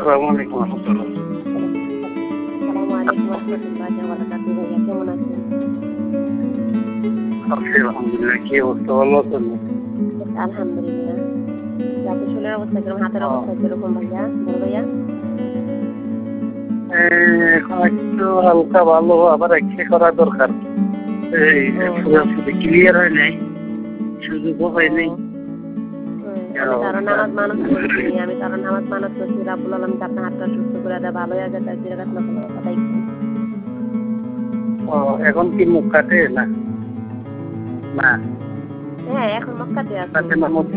আসসালামু আলাইকুম রহমতুল্লাহ। আসসালামু আলাইকুম রহমতুল্লাহি ওয়া বারাকাতুহু। ভাইয়া কেমন আছেন? আছি আলহামদুলিল্লাহ। কি অবস্থা, ভালো আছেন? আলহামদুলিল্লাহ। আপনার শরীরের অবস্থা কিরকম? হাতের ও, অবস্থা কিরকম ভাইয়া? বড় ভাইয়া? এখন একটু হালকা ভালো, আবার এক্সরে করা দরকার। এই ও পুরোপুরি ক্লিয়ার হয় নাই, সুযোগও হয় নাই। আমি তো আরো নামাজ মানত করছি। রাব্বুল আলামিন আপনার হাতটা সুস্থ করে দেয়, ভালো হয়ে যায়। তাই দিনের রাত নফল নামাজ আদায় করি। ও, এখন কি মুখ কাটে না? না, হ্যাঁ, এখন মক্কাতে আছি। কাটে না।